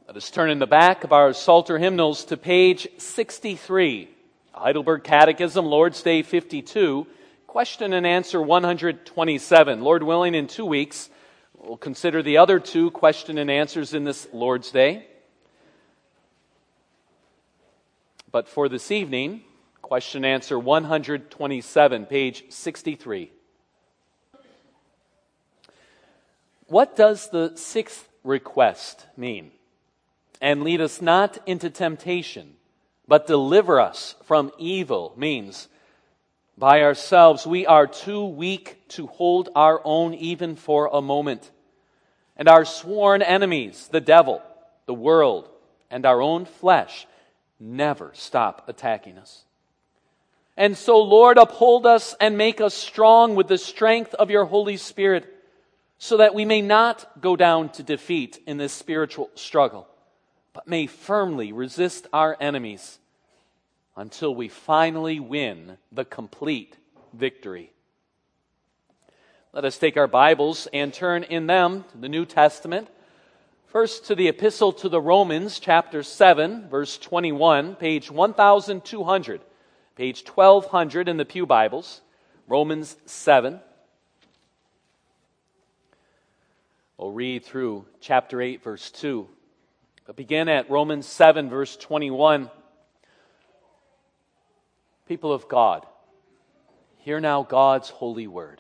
Let us turn in the back of our Psalter hymnals to page 63, Heidelberg Catechism, Lord's Day 52, question and answer 127. Lord willing, in 2 weeks, we'll consider the other two question and answers in this Lord's Day. But for this evening, question and answer 127, page 63. What does the sixth request mean? And lead us not into temptation, but deliver us from evil means, by ourselves we are too weak to hold our own even for a moment. And our sworn enemies, the devil, the world, and our own flesh, never stop attacking us. And so, Lord, uphold us and make us strong with the strength of your Holy Spirit, so that we may not go down to defeat in this spiritual struggle, but may firmly resist our enemies until we finally win the complete victory. Let us take our Bibles and turn in them to the New Testament. First to the Epistle to the Romans, chapter 7, verse 21, page 1200, page 1200 in the Pew Bibles, Romans 7. We'll read through chapter 8, verse 2. But begin at Romans 7, verse 21. People of God, hear now God's holy word.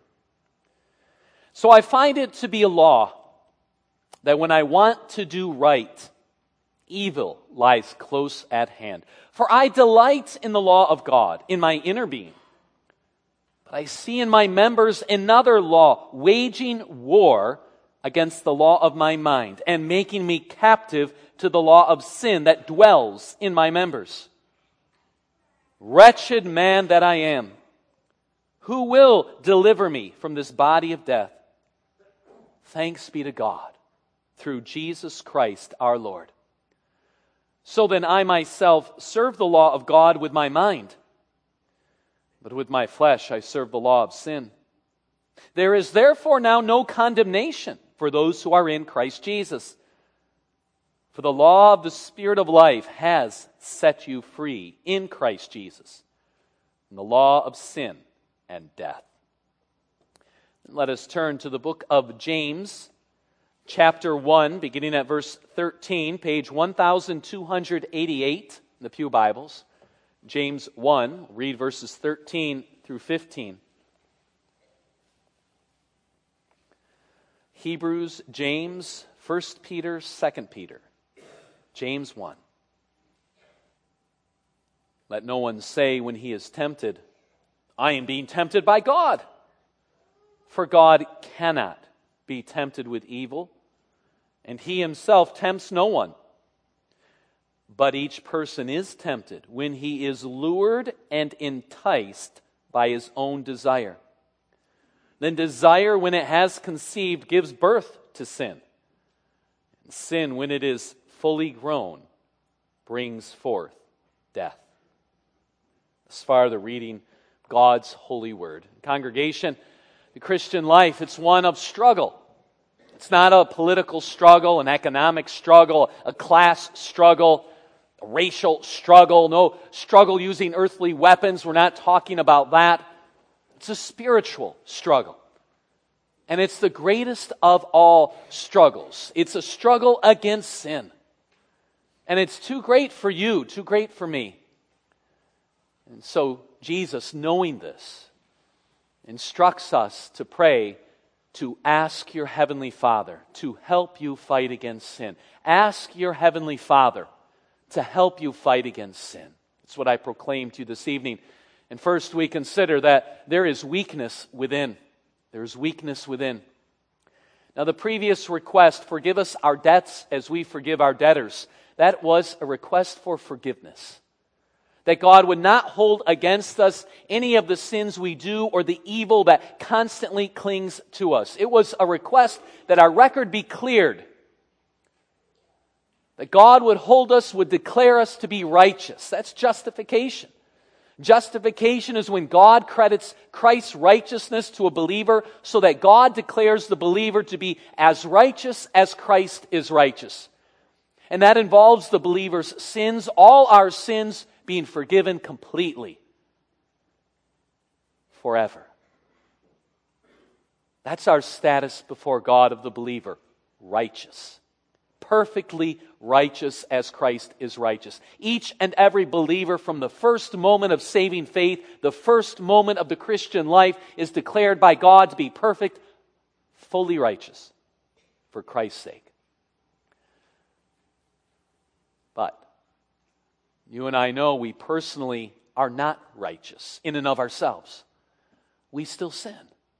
So I find it to be a law that when I want to do right, evil lies close at hand. For I delight in the law of God, in my inner being. But I see in my members another law, waging war against the law of my mind, and making me captive to the law of sin that dwells in my members. Wretched man that I am, who will deliver me from this body of death? Thanks be to God, through Jesus Christ our Lord. So then I myself serve the law of God with my mind, but with my flesh I serve the law of sin. There is therefore now no condemnation for those who are in Christ Jesus. For the law of the Spirit of life has set you free in Christ Jesus from the law of sin and death. And let us turn to the book of James, chapter 1, beginning at verse 13, page 1288 in the Pew Bibles. James 1, read verses 13 through 15. Hebrews, James, 1 Peter, 2 Peter. James 1. Let no one say when he is tempted, I am being tempted by God. For God cannot be tempted with evil, and he himself tempts no one. But each person is tempted when he is lured and enticed by his own desire. Then desire, when it has conceived, gives birth to sin. And sin, when it is fully grown, brings forth death. As far as the reading God's holy word. Congregation, the Christian life, it's one of struggle. It's not a political struggle, an economic struggle, a class struggle, a racial struggle, no struggle using earthly weapons. We're not talking about that. It's a spiritual struggle. And it's the greatest of all struggles. It's a struggle against sin. And it's too great for you, too great for me. And so Jesus, knowing this, instructs us to pray, to ask your Heavenly Father to help you fight against sin. Ask your Heavenly Father to help you fight against sin. That's what I proclaim to you this evening. And first we consider that there is weakness within. There is weakness within. Now the previous request, forgive us our debts as we forgive our debtors, that was a request for forgiveness. That God would not hold against us any of the sins we do or the evil that constantly clings to us. It was a request that our record be cleared. That God would hold us, would declare us to be righteous. That's justification. Justification is when God credits Christ's righteousness to a believer so that God declares the believer to be as righteous as Christ is righteous. And that involves the believer's sins, all our sins being forgiven completely, forever. That's our status before God of the believer, righteous. Perfectly righteous as Christ is righteous. Each and every believer from the first moment of saving faith, the first moment of the Christian life, is declared by God to be perfect, fully righteous for Christ's sake. But you and I know we personally are not righteous in and of ourselves. We still sin.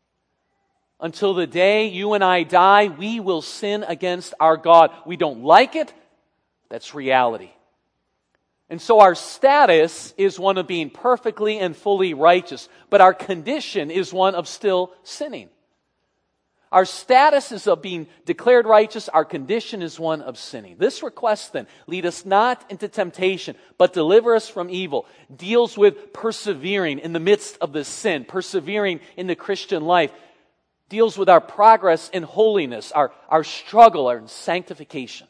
Until the day you and I die, we will sin against our God. We don't like it. That's reality. And so our status is one of being perfectly and fully righteous, but our condition is one of still sinning. Our status is of being declared righteous. Our condition is one of sinning. This request then, lead us not into temptation, but deliver us from evil, deals with persevering in the midst of this sin, persevering in the Christian life, deals with our progress in holiness, our struggle, our sanctification.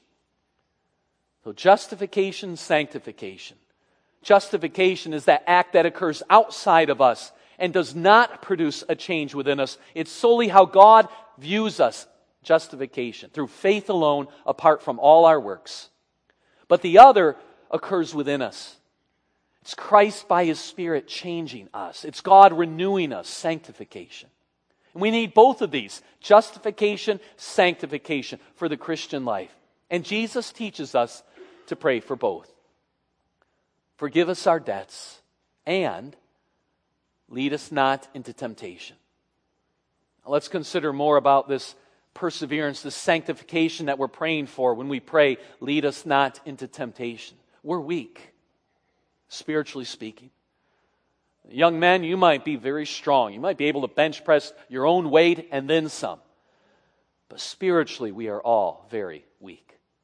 So justification, sanctification. Justification is that act that occurs outside of us and does not produce a change within us. It's solely how God views us, justification, through faith alone, apart from all our works. But the other occurs within us. It's Christ by His Spirit changing us. It's God renewing us, sanctification. And we need both of these, justification, sanctification, for the Christian life. And Jesus teaches us to pray for both. Forgive us our debts and lead us not into temptation. Now, let's consider more about this perseverance, this sanctification that we're praying for when we pray, lead us not into temptation. We're weak, spiritually speaking. Young men, you might be very strong. You might be able to bench press your own weight and then some. But spiritually, we are all very weak.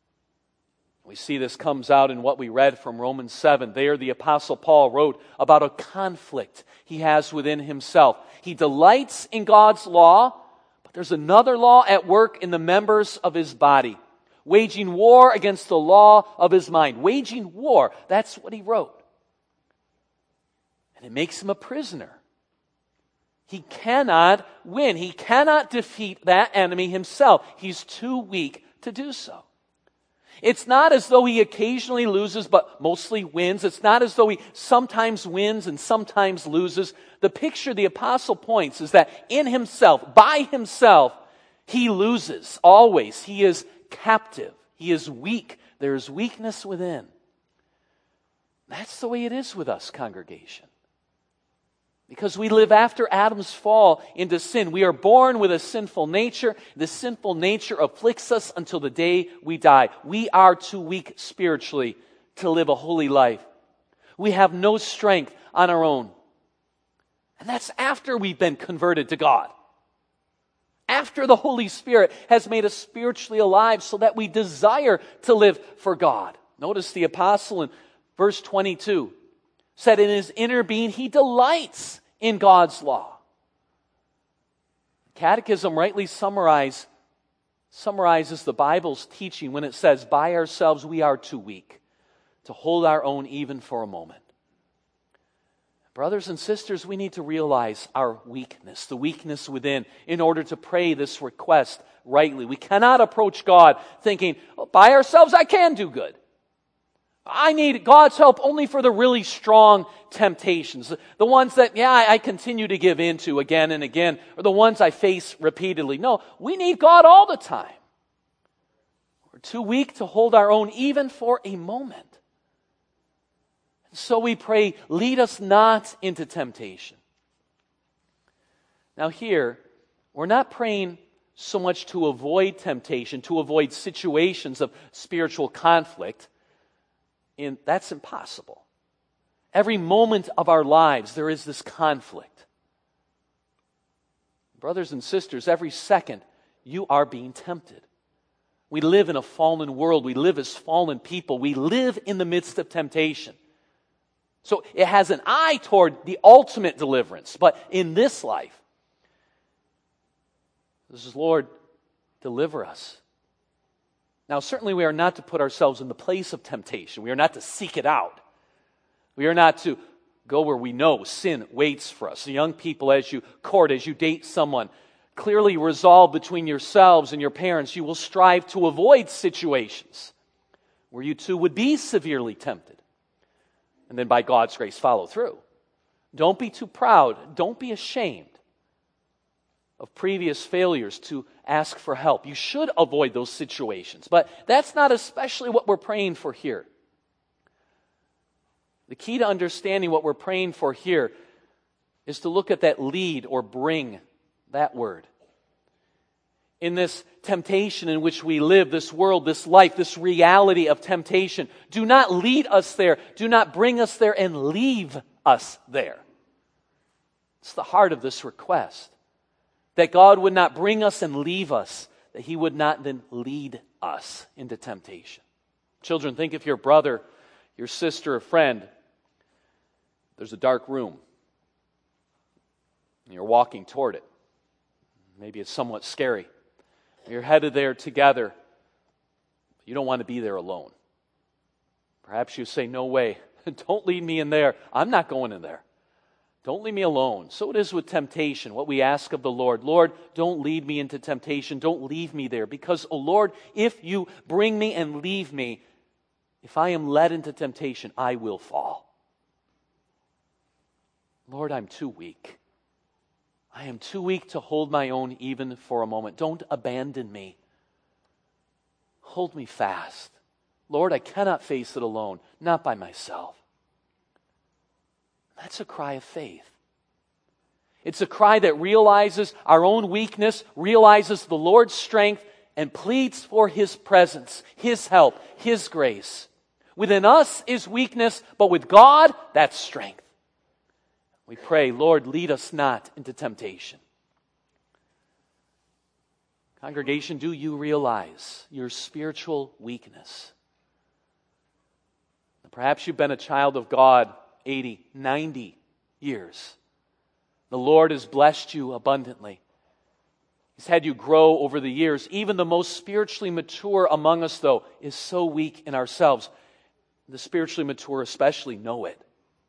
We see this comes out in what we read from Romans 7. There, the Apostle Paul wrote about a conflict he has within himself. He delights in God's law, but there's another law at work in the members of his body, waging war against the law of his mind. Waging war, that's what he wrote. And it makes him a prisoner. He cannot win. He cannot defeat that enemy himself. He's too weak to do so. It's not as though he occasionally loses, but mostly wins. It's not as though he sometimes wins and sometimes loses. The picture the apostle points is that in himself, by himself, he loses always. He is captive. He is weak. There is weakness within. That's the way it is with us, congregation. Because we live after Adam's fall into sin. We are born with a sinful nature. The sinful nature afflicts us until the day we die. We are too weak spiritually to live a holy life. We have no strength on our own. And that's after we've been converted to God. After the Holy Spirit has made us spiritually alive so that we desire to live for God. Notice the apostle in verse 22. Said in his inner being, he delights in God's law. Catechism rightly summarizes the Bible's teaching when it says, by ourselves we are too weak to hold our own even for a moment. Brothers and sisters, we need to realize our weakness, the weakness within, in order to pray this request rightly. We cannot approach God thinking, by ourselves I can do good. I need God's help only for the really strong temptations. The ones that, I continue to give in to again and again, or the ones I face repeatedly. No, we need God all the time. We're too weak to hold our own even for a moment. And so we pray, lead us not into temptation. Now here, we're not praying so much to avoid temptation, to avoid situations of spiritual conflict. That's impossible. Every moment of our lives, there is this conflict. Brothers and sisters, every second, you are being tempted. We live in a fallen world. We live as fallen people. We live in the midst of temptation. So it has an eye toward the ultimate deliverance. But in this life, this is, Lord, deliver us. Now, certainly we are not to put ourselves in the place of temptation. We are not to seek it out. We are not to go where we know sin waits for us. So young people, as you court, as you date someone, clearly resolve between yourselves and your parents, you will strive to avoid situations where you two would be severely tempted. And then by God's grace, follow through. Don't be too proud. Don't be ashamed of previous failures to ask for help. You should avoid those situations. But that's not especially what we're praying for here. The key to understanding what we're praying for here is to look at that lead or bring, that word. In this temptation in which we live, this world, this life, this reality of temptation, do not lead us there. Do not bring us there and leave us there. It's the heart of this request. That God would not bring us and leave us, that He would not then lead us into temptation. Children, think of your brother, your sister, or friend. There's a dark room. And you're walking toward it. Maybe it's somewhat scary. You're headed there together. You don't want to be there alone. Perhaps you say, no way. Don't lead me in there. I'm not going in there. Don't leave me alone. So it is with temptation, what we ask of the Lord. Lord, don't lead me into temptation. Don't leave me there. Because, oh Lord, if you bring me and leave me, if I am led into temptation, I will fall. Lord, I'm too weak. I am too weak to hold my own even for a moment. Don't abandon me. Hold me fast. Lord, I cannot face it alone, not by myself. That's a cry of faith. It's a cry that realizes our own weakness, realizes the Lord's strength, and pleads for His presence, His help, His grace. Within us is weakness, but with God, that's strength. We pray, Lord, lead us not into temptation. Congregation, do you realize your spiritual weakness? Perhaps you've been a child of God 80, 90 years. The Lord has blessed you abundantly. He's had you grow over the years. Even the most spiritually mature among us, though, is so weak in ourselves. The spiritually mature especially know it.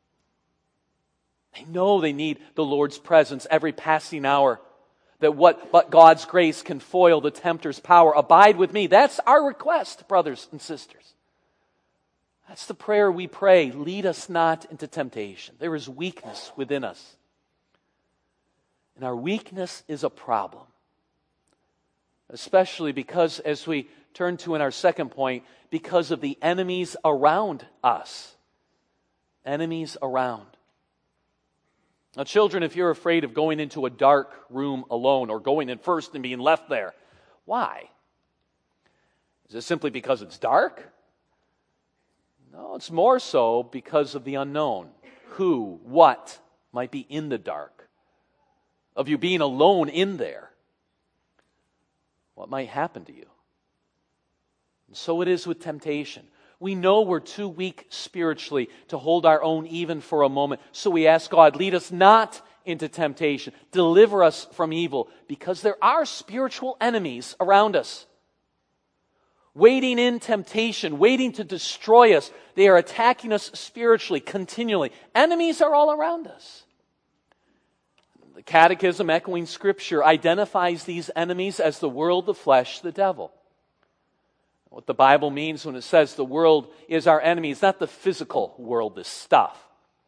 They know they need the Lord's presence every passing hour. That what but God's grace can foil the tempter's power. Abide with me. That's our request, brothers and sisters. That's the prayer we pray. Lead us not into temptation. There is weakness within us. And our weakness is a problem. Especially because, as we turn to in our second point, because of the enemies around us. Enemies around. Now, children, if you're afraid of going into a dark room alone or going in first and being left there, why? Is it simply because it's dark? No, it's more so because of the unknown. Who, what might be in the dark? Of you being alone in there. What might happen to you? And so it is with temptation. We know we're too weak spiritually to hold our own even for a moment. So we ask God, lead us not into temptation. Deliver us from evil. Because there are spiritual enemies around us. Waiting in temptation, waiting to destroy us. They are attacking us spiritually, continually. Enemies are all around us. The Catechism, echoing Scripture, identifies these enemies as the world, the flesh, the devil. What the Bible means when it says the world is our enemy, it's not the physical world, this stuff.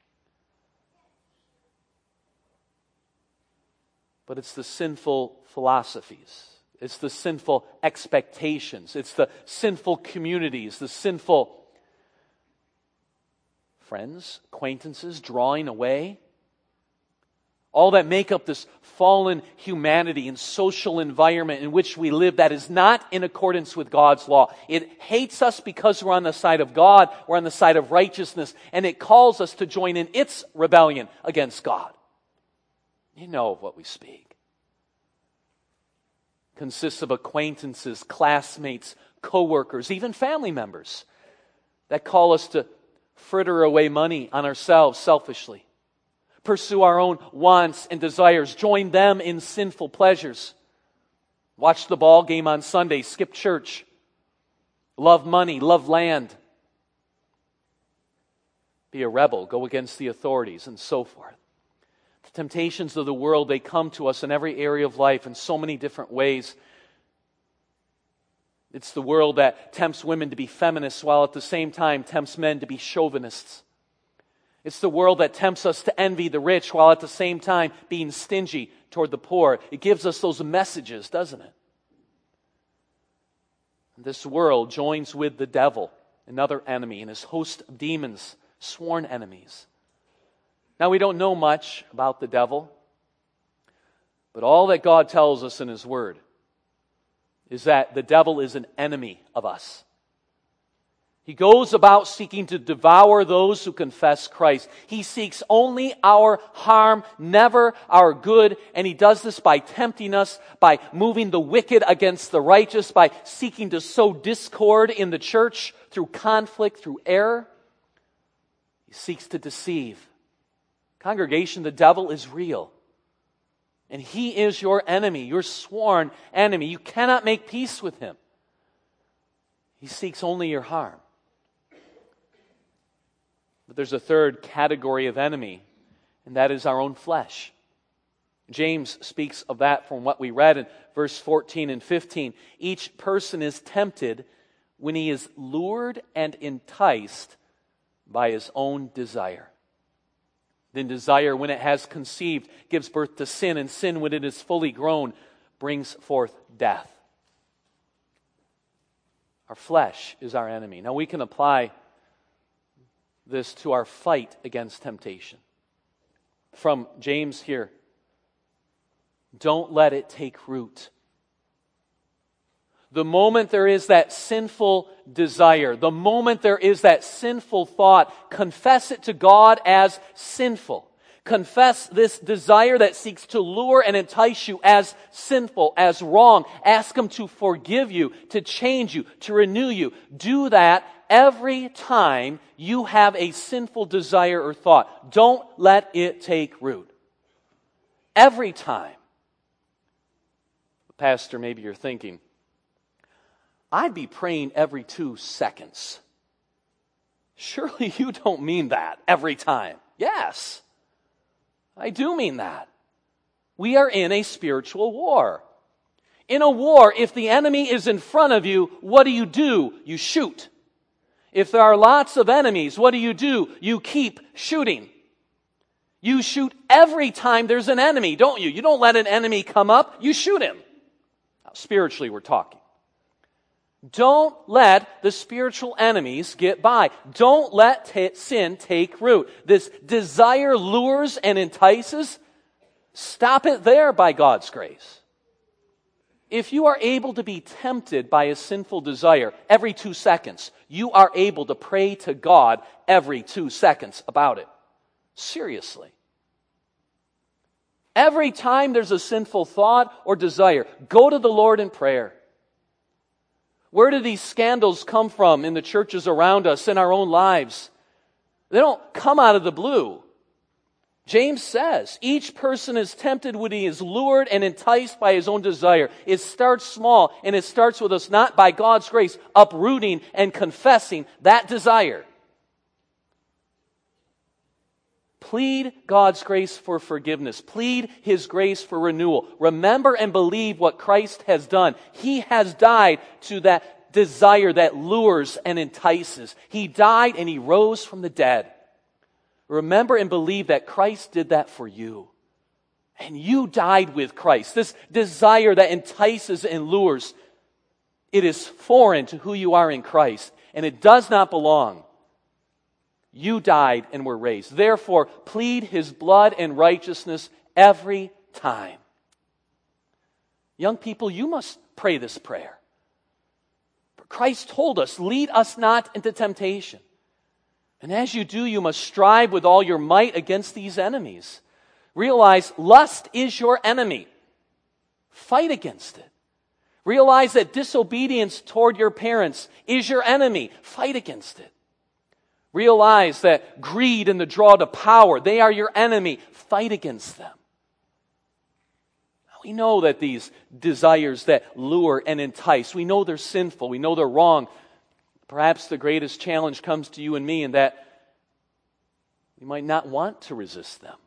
But it's the sinful philosophies. It's the sinful expectations. It's the sinful communities, the sinful friends, acquaintances drawing away. All that make up this fallen humanity and social environment in which we live that is not in accordance with God's law. It hates us because we're on the side of God, we're on the side of righteousness, and it calls us to join in its rebellion against God. You know of what we speak. Consists of acquaintances, classmates, co-workers, even family members that call us to fritter away money on ourselves selfishly. Pursue our own wants and desires. Join them in sinful pleasures. Watch the ball game on Sunday. Skip church. love money, love land, be a rebel, go against the authorities, and so forth. The temptations of the world, they come to us in every area of life in so many different ways. It's the world that tempts women to be feminists while at the same time tempts men to be chauvinists. It's the world that tempts us to envy the rich while at the same time being stingy toward the poor. It gives us those messages, doesn't it? This world joins with the devil, another enemy, and his host of demons, sworn enemies. Now, we don't know much about the devil, but all that God tells us in His Word is that the devil is an enemy of us. He goes about seeking to devour those who confess Christ. He seeks only our harm, never our good, and he does this by tempting us, by moving the wicked against the righteous, by seeking to sow discord in the church through conflict, through error. He seeks to deceive. Congregation, the devil is real. And he is your enemy, your sworn enemy. You cannot make peace with him. He seeks only your harm. But there's a third category of enemy, and that is our own flesh. James speaks of that from what we read in verse 14 and 15. Each person is tempted when he is lured and enticed by his own desire. Then desire, when it has conceived, gives birth to sin, and sin, when it is fully grown, brings forth death. Our flesh is our enemy. Now we can apply this to our fight against temptation. From James here, don't let it take root. The moment there is that sinful desire, the moment there is that sinful thought, confess it to God as sinful. Confess this desire that seeks to lure and entice you as sinful, as wrong. Ask Him to forgive you, to change you, to renew you. Do that every time you have a sinful desire or thought. Don't let it take root. Every time. Pastor, maybe you're thinking, I'd be praying every 2 seconds. Surely you don't mean that every time. Yes, I do mean that. We are in a spiritual war. In a war, if the enemy is in front of you, what do? You shoot. If there are lots of enemies, what do? You keep shooting. You shoot every time there's an enemy, don't you? You don't let an enemy come up, you shoot him. Now, spiritually, we're talking. Don't let the spiritual enemies get by. Don't let sin take root. This desire lures and entices. Stop it there by God's grace. If you are able to be tempted by a sinful desire every 2 seconds, you are able to pray to God every 2 seconds about it. Seriously. Every time there's a sinful thought or desire, go to the Lord in prayer. Where do these scandals come from in the churches around us, in our own lives? They don't come out of the blue. James says, each person is tempted when he is lured and enticed by his own desire. It starts small, and it starts with us not by God's grace uprooting and confessing that desire. Plead God's grace for forgiveness. Plead His grace for renewal. Remember and believe what Christ has done. He has died to that desire that lures and entices. He died and He rose from the dead. Remember and believe that Christ did that for you. And you died with Christ. This desire that entices and lures, it is foreign to who you are in Christ, and it does not belong. You died and were raised. Therefore, plead His blood and righteousness every time. Young people, you must pray this prayer. For Christ told us, lead us not into temptation. And as you do, you must strive with all your might against these enemies. Realize lust is your enemy. Fight against it. Realize that disobedience toward your parents is your enemy. Fight against it. Realize that greed and the draw to power, they are your enemy. Fight against them. We know that these desires that lure and entice, we know they're sinful, we know they're wrong. Perhaps the greatest challenge comes to you and me in that we might not want to resist them.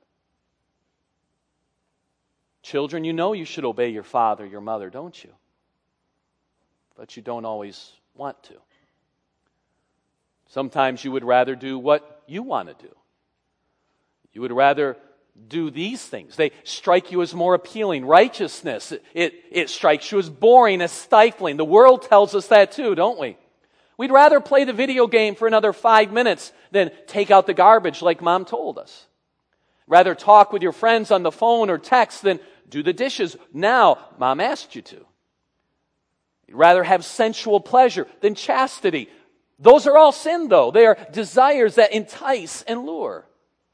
Children, you know you should obey your father, your mother, don't you? But you don't always want to. Sometimes you would rather do what you want to do. You would rather do these things. They strike you as more appealing. Righteousness, it strikes you as boring, as stifling. The world tells us that too, don't we? We'd rather play the video game for another 5 minutes than take out the garbage like Mom told us. Rather talk with your friends on the phone or text than do the dishes now Mom asked you to. You'd rather have sensual pleasure than chastity. Those are all sin, though. They are desires that entice and lure.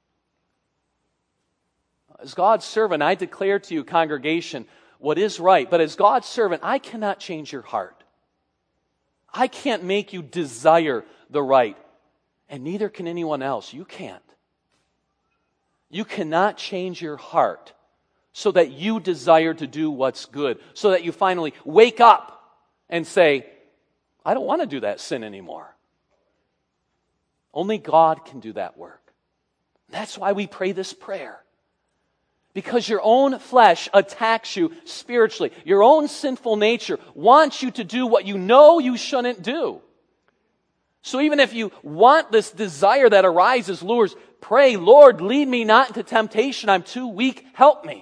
As God's servant, I declare to you, congregation, what is right. But as God's servant, I cannot change your heart. I can't make you desire the right. And neither can anyone else. You can't. You cannot change your heart so that you desire to do what's good. So that you finally wake up and say, I don't want to do that sin anymore. Only God can do that work. That's why we pray this prayer. Because your own flesh attacks you spiritually. Your own sinful nature wants you to do what you know you shouldn't do. So even if you want this desire that arises, lures, pray, Lord, lead me not into temptation. I'm too weak. Help me.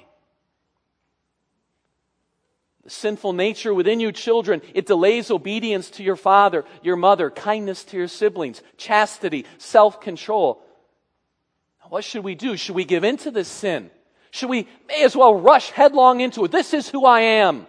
The sinful nature within you, children, it delays obedience to your father, your mother, kindness to your siblings, chastity, self-control. What should we do? Should we give in to this sin? Should we may as well rush headlong into it? This is who I am.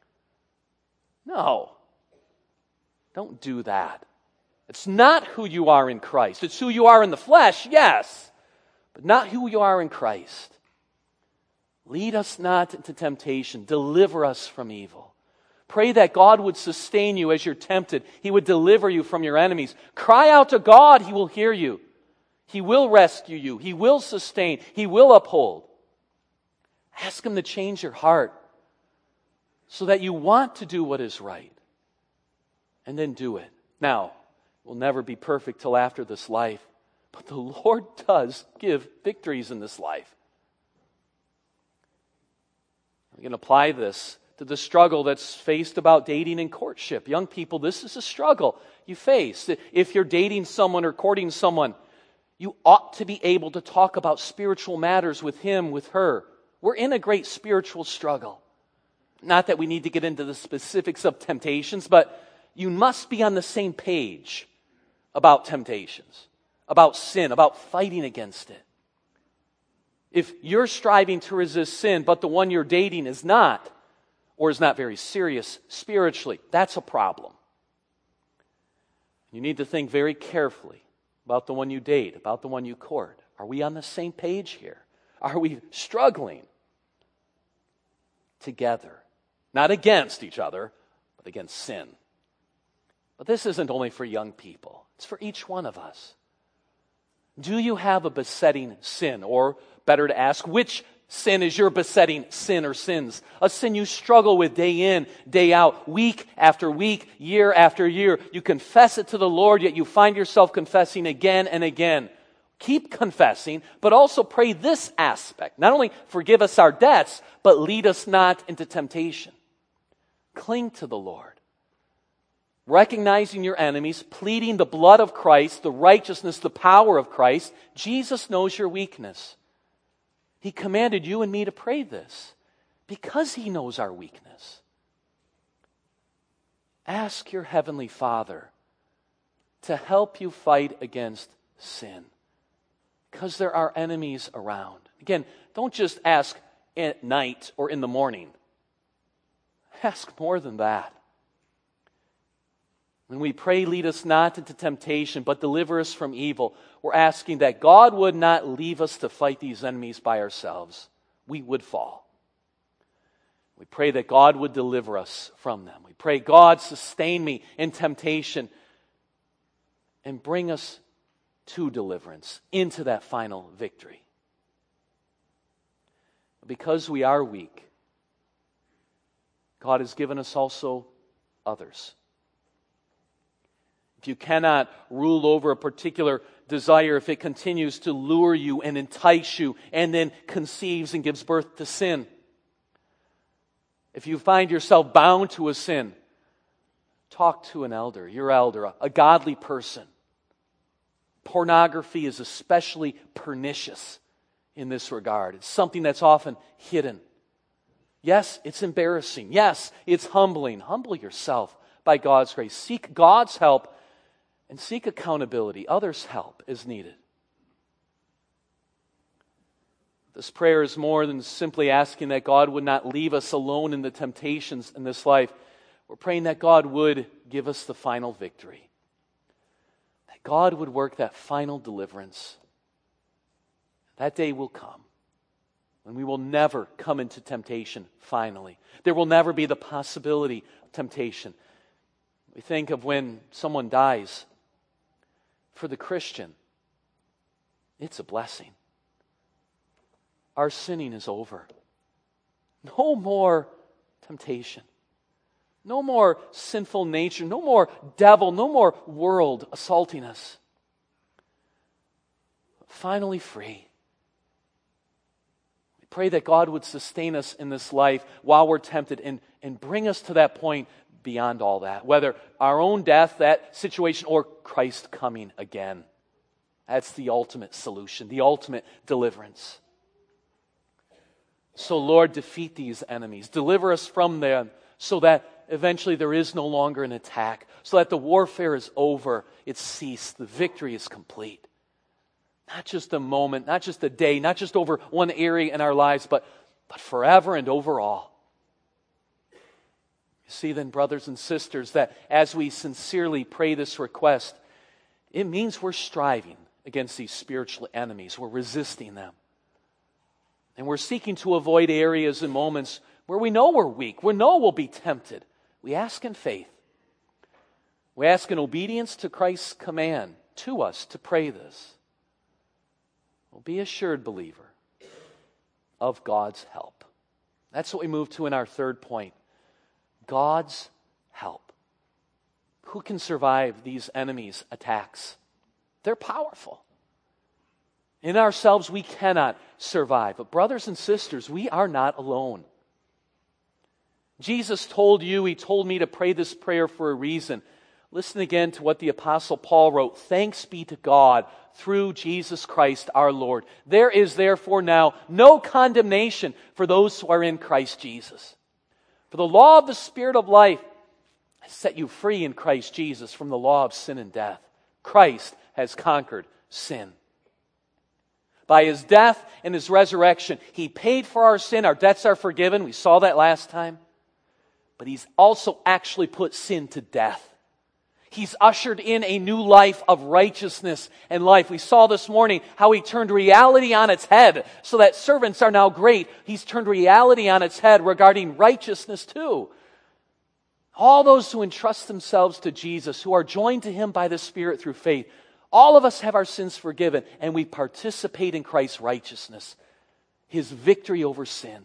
No. Don't do that. It's not who you are in Christ. It's who you are in the flesh, yes, but not who you are in Christ. Lead us not into temptation. Deliver us from evil. Pray that God would sustain you as you're tempted. He would deliver you from your enemies. Cry out to God. He will hear you. He will rescue you. He will sustain. He will uphold. Ask Him to change your heart so that you want to do what is right. And then do it. Now, we'll never be perfect till after this life, but the Lord does give victories in this life. We can apply this to the struggle that's faced about dating and courtship. Young people, this is a struggle you face. If you're dating someone or courting someone, you ought to be able to talk about spiritual matters with him, with her. We're in a great spiritual struggle. Not that we need to get into the specifics of temptations, but you must be on the same page about temptations, about sin, about fighting against it. If you're striving to resist sin, but the one you're dating is not, or is not very serious spiritually, that's a problem. You need to think very carefully about the one you date, about the one you court. Are we on the same page here? Are we struggling together? Not against each other, but against sin. But this isn't only for young people. It's for each one of us. Do you have a besetting sin? Or better to ask, which sin is your besetting sin or sins? A sin you struggle with day in, day out, week after week, year after year. You confess it to the Lord, yet you find yourself confessing again and again. Keep confessing, but also pray this aspect. Not only forgive us our debts, but lead us not into temptation. Cling to the Lord. Recognizing your enemies, pleading the blood of Christ, the righteousness, the power of Christ. Jesus knows your weakness. He commanded you and me to pray this because He knows our weakness. Ask your Heavenly Father to help you fight against sin because there are enemies around. Again, don't just ask at night or in the morning. Ask more than that. When we pray, lead us not into temptation, but deliver us from evil, we're asking that God would not leave us to fight these enemies by ourselves. We would fall. We pray that God would deliver us from them. We pray, God, sustain me in temptation and bring us to deliverance, into that final victory. Because we are weak, God has given us also others. If you cannot rule over a particular desire, if it continues to lure you and entice you and then conceives and gives birth to sin. If you find yourself bound to a sin, talk to an elder, your elder, a godly person. Pornography is especially pernicious in this regard. It's something that's often hidden. Yes, it's embarrassing. Yes, it's humbling. Humble yourself by God's grace. Seek God's help and seek accountability. Others' help is needed. This prayer is more than simply asking that God would not leave us alone in the temptations in this life. We're praying that God would give us the final victory. That God would work that final deliverance. That day will come when we will never come into temptation finally. There will never be the possibility of temptation. We think of when someone dies. For the Christian, it's a blessing. Our sinning is over. No more temptation. No more sinful nature. No more devil. No more world assaulting us. Finally free. We pray that God would sustain us in this life while we're tempted and bring us to that point beyond all that. Whether our own death, that situation, or Christ coming again. That's the ultimate solution, the ultimate deliverance. So Lord, defeat these enemies. Deliver us from them so that eventually there is no longer an attack. So that the warfare is over. It's ceased. The victory is complete. Not just a moment, not just a day, not just over one area in our lives, but forever and overall. You see then, brothers and sisters, that as we sincerely pray this request, it means we're striving against these spiritual enemies. We're resisting them. And we're seeking to avoid areas and moments where we know we're weak. We know we'll be tempted. We ask in faith. We ask in obedience to Christ's command to us to pray this. Well, be assured, believer, of God's help. That's what we move to in our third point. God's help. Who can survive these enemies' attacks? They're powerful. In ourselves, we cannot survive. But brothers and sisters, we are not alone. Jesus told you, He told me to pray this prayer for a reason. Listen again to what the Apostle Paul wrote. Thanks be to God through Jesus Christ our Lord. There is therefore now no condemnation for those who are in Christ Jesus. For the law of the Spirit of life has set you free in Christ Jesus from the law of sin and death. Christ has conquered sin. By His death and His resurrection, He paid for our sin. Our debts are forgiven. We saw that last time. But He's also actually put sin to death. He's ushered in a new life of righteousness and life. We saw this morning how He turned reality on its head so that servants are now great. He's turned reality on its head regarding righteousness too. All those who entrust themselves to Jesus, who are joined to Him by the Spirit through faith, all of us have our sins forgiven and we participate in Christ's righteousness, His victory over sin.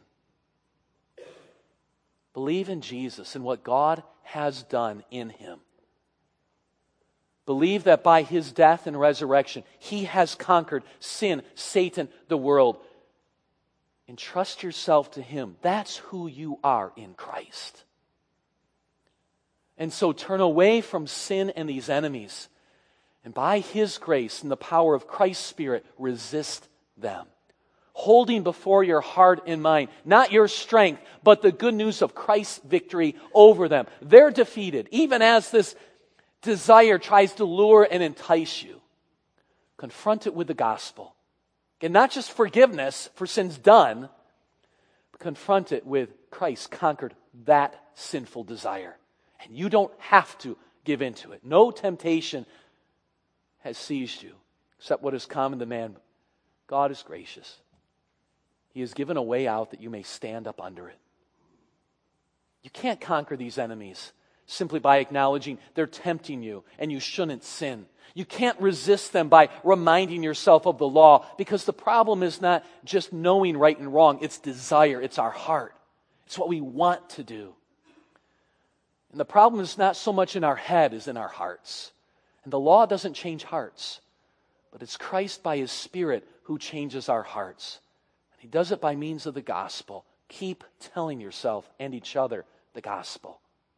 Believe in Jesus and what God has done in Him. Believe that by His death and resurrection, He has conquered sin, Satan, the world. Entrust yourself to Him. That's who you are in Christ. And so turn away from sin and these enemies. And by His grace and the power of Christ's Spirit, resist them. Holding before your heart and mind, not your strength, but the good news of Christ's victory over them. They're defeated, even as this desire tries to lure and entice you. Confront it with the gospel. And not just forgiveness for sins done, but confront it with Christ conquered that sinful desire. And you don't have to give into it. No temptation has seized you except what is common to man. God is gracious. He has given a way out that you may stand up under it. You can't conquer these enemies simply by acknowledging they're tempting you and you shouldn't sin. You can't resist them by reminding yourself of the law, because the problem is not just knowing right and wrong. It's desire. It's our heart. It's what we want to do. And the problem is not so much in our head as in our hearts. And the law doesn't change hearts, but it's Christ by His Spirit who changes our hearts. And He does it by means of the gospel. Keep telling yourself and each other the gospel.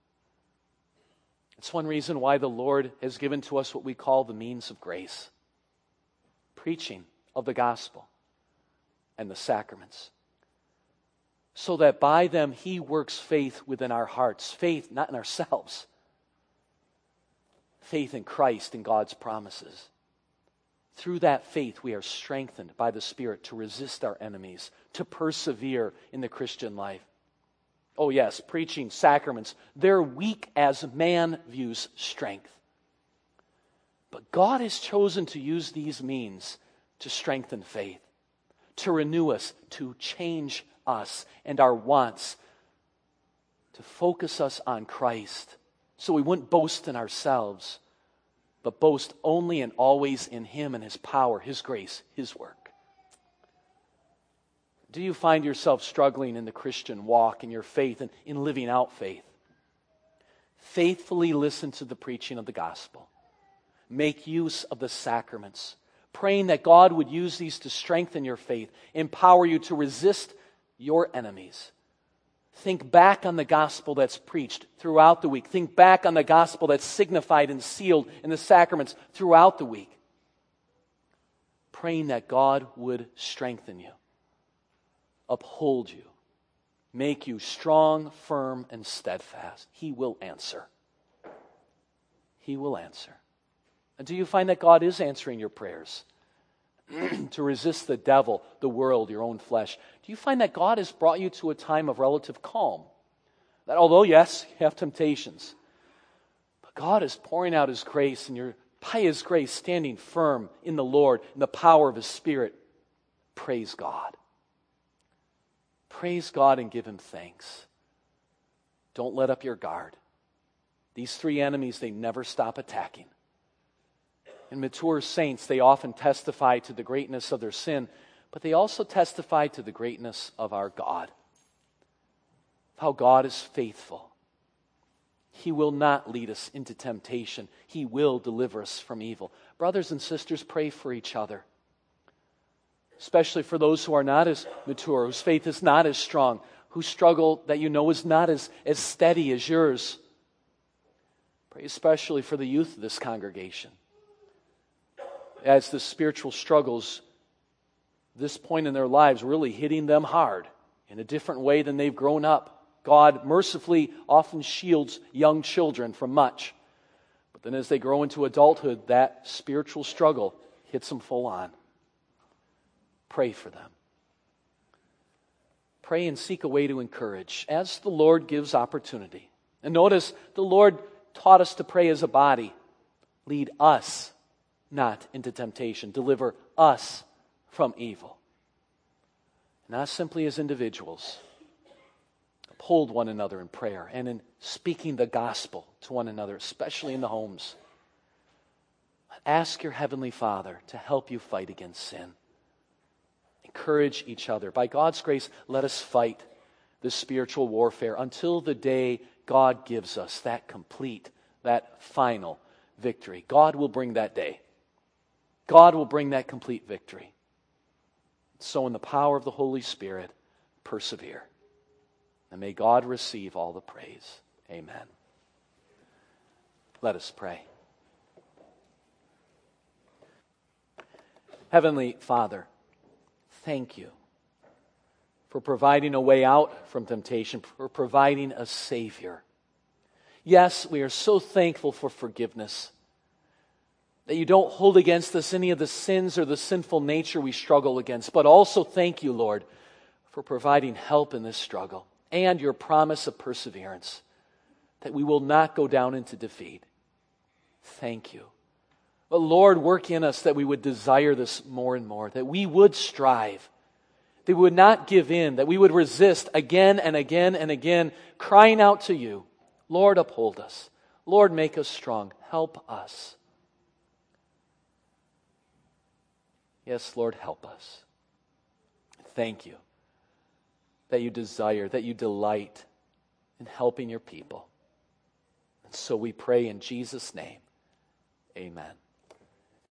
It's one reason why the Lord has given to us what we call the means of grace. Preaching of the gospel and the sacraments. So that by them He works faith within our hearts. Faith not in ourselves. Faith in Christ and God's promises. Through that faith we are strengthened by the Spirit to resist our enemies, to persevere in the Christian life. Oh yes, preaching, sacraments, they're weak as man views strength. But God has chosen to use these means to strengthen faith, to renew us, to change us and our wants, to focus us on Christ, so we wouldn't boast in ourselves, but boast only and always in Him and His power, His grace, His work. Do you find yourself struggling in the Christian walk, in your faith, and in living out faith? Faithfully listen to the preaching of the gospel. Make use of the sacraments, praying that God would use these to strengthen your faith, empower you to resist your enemies. Think back on the gospel that's preached throughout the week. Think back on the gospel that's signified and sealed in the sacraments throughout the week. Praying that God would strengthen you, uphold you, make you strong, firm, and steadfast. He will answer. He will answer. And do you find that God is answering your prayers? To resist the devil, the world, your own flesh. Do you find that God has brought you to a time of relative calm? That although, yes, you have temptations, but God is pouring out His grace, and you're, by His grace, standing firm in the Lord, in the power of His Spirit. Praise God. Praise God and give Him thanks. Don't let up your guard. These three enemies, they never stop attacking. And mature saints, they often testify to the greatness of their sin, but they also testify to the greatness of our God. How God is faithful. He will not lead us into temptation. He will deliver us from evil. Brothers and sisters, pray for each other. Especially for those who are not as mature, whose faith is not as strong, whose struggle that you know is not as steady as yours. Pray especially for the youth of this congregation. As the spiritual struggles, this point in their lives really hitting them hard in a different way than they've grown up. God mercifully often shields young children from much. But then as they grow into adulthood, that spiritual struggle hits them full on. Pray for them. Pray and seek a way to encourage as the Lord gives opportunity. And notice, the Lord taught us to pray as a body. Lead us not into temptation. Deliver us from evil. Not simply as individuals. Uphold one another in prayer and in speaking the gospel to one another, especially in the homes. Ask your Heavenly Father to help you fight against sin. Encourage each other. By God's grace, let us fight this spiritual warfare until the day God gives us that complete, that final victory. God will bring that day. God will bring that complete victory. So in the power of the Holy Spirit, persevere. And may God receive all the praise. Amen. Let us pray. Heavenly Father, thank you for providing a way out from temptation, for providing a Savior. Yes, we are so thankful for forgiveness, that you don't hold against us any of the sins or the sinful nature we struggle against. But also thank you, Lord, for providing help in this struggle and your promise of perseverance, that we will not go down into defeat. Thank you. But Lord, work in us that we would desire this more and more, that we would strive, that we would not give in, that we would resist again and again and again, crying out to you, Lord, uphold us. Lord, make us strong. Help us. Yes, Lord, help us. Thank you that you desire, that you delight in helping your people. And so we pray in Jesus' name. Amen.